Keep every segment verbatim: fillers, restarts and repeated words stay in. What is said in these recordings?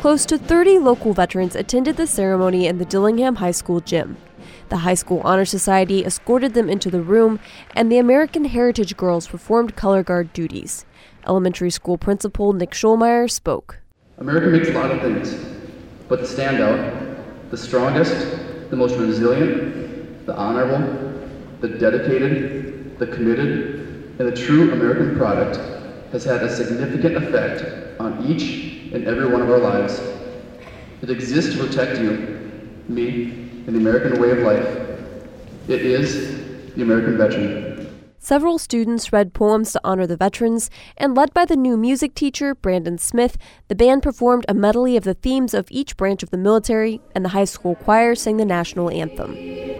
Close to thirty local veterans attended the ceremony in the Dillingham High School gym. The High School Honor Society escorted them into the room, and the American Heritage Girls performed color guard duties. Elementary school principal Nick Schulmeyer spoke. America makes a lot of things, but the standout, the strongest, the most resilient, the honorable, the dedicated, the committed, and the true American product has had a significant effect on each and every one of our lives. It exists to protect you, me, and the American way of life. It is the American veteran. Several students read poems to honor the veterans, and led by the new music teacher, Brandon Smith, the band performed a medley of the themes of each branch of the military, and the high school choir sang the national anthem.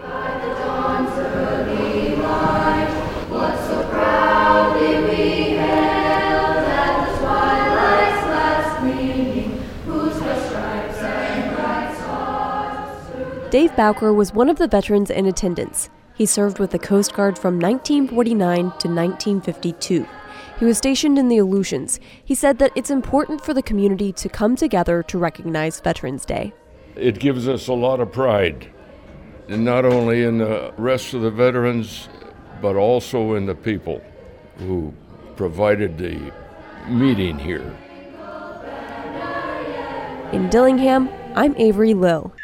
Dave Bowker was one of the veterans in attendance. He served with the Coast Guard from nineteen forty-nine to nineteen fifty-two. He was stationed in the Aleutians. He said that it's important for the community to come together to recognize Veterans Day. It gives us a lot of pride, and not only in the rest of the veterans, but also in the people who provided the meeting here. In Dillingham, I'm Avery Lill.